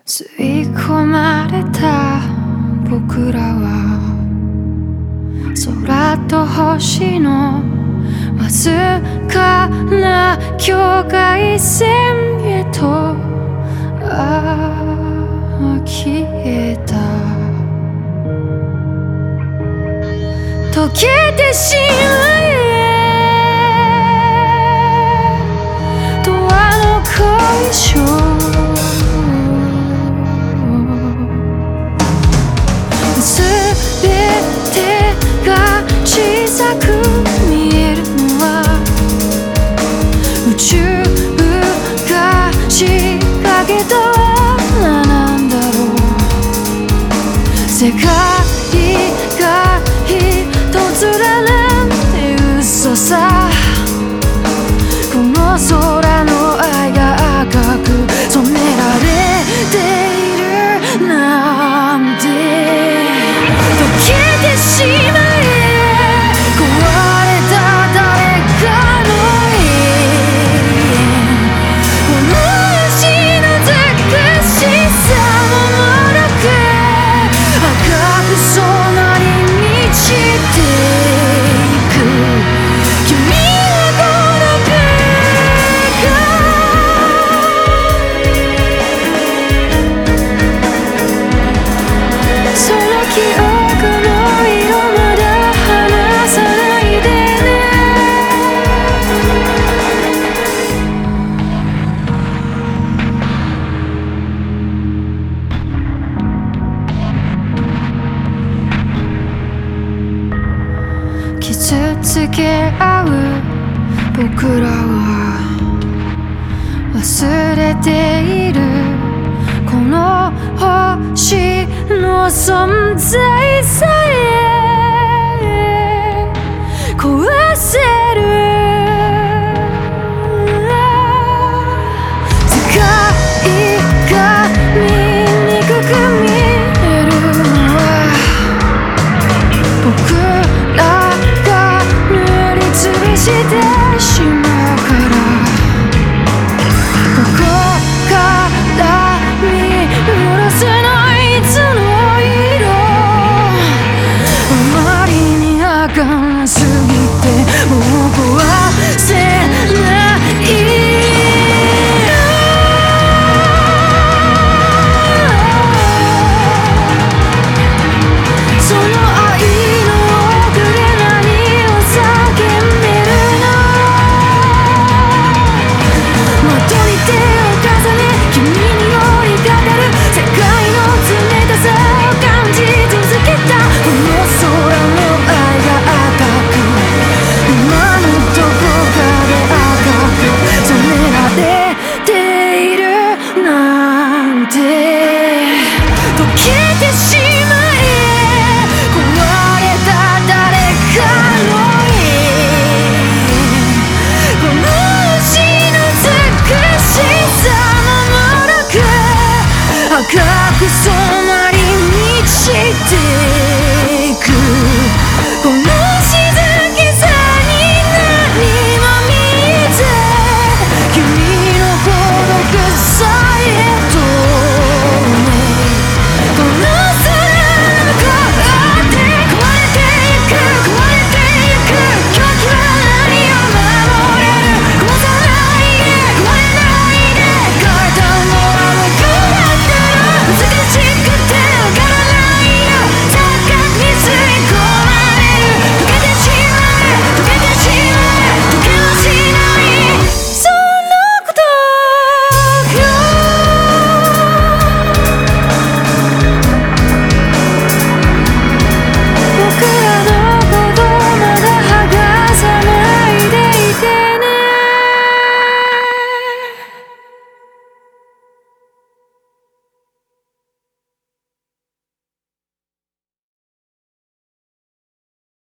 吸い込まれた僕らは空と星のわずかな境界線へと消えた。溶けてしまえ永遠の恋性。すべてが小さく見えるのは宇宙が仕掛けた罠なんだろう。世界が一つだなんて嘘さ。この空の愛が赤く染められているなんて。溶けてしまえ壊れた誰かの永遠。この足の美しさももろく赤く染まり満ちていく。君は孤独か。その記憶の色まだ離さないでね。傷つけ合う僕らは忘れているこの星の存在さ。